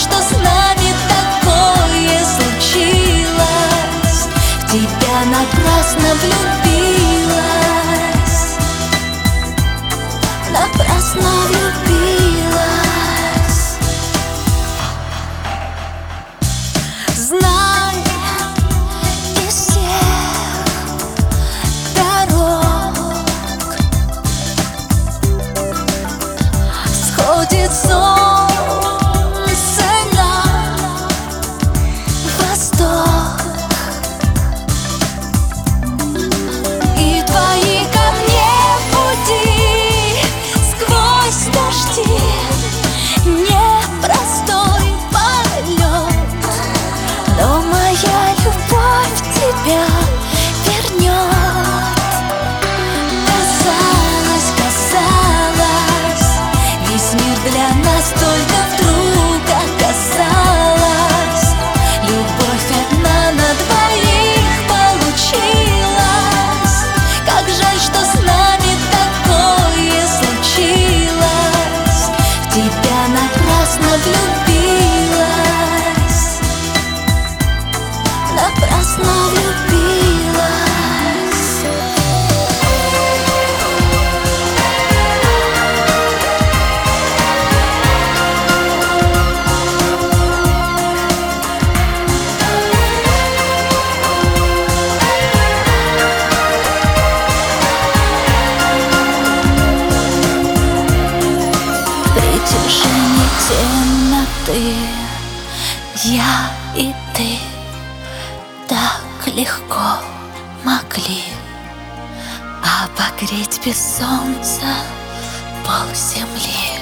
что с нами такое случилось. В тебя напрасно влюбилась, напрасно влюбилась. Знай, из всех дорог сходит солнце на восток, и твои ко мне пути сквозь дожди непростой полет, но моя любовь тебя вернет. Казалось, казалось, весь мир для нас только вдруг оказалась. Любовь одна на двоих получилась. Как жаль, что с нами такое случилось. В тебя напрасно влюбилась, напрасно влюбилась. В притяжении темноты я и ты так легко могли обогреть без солнца полземли.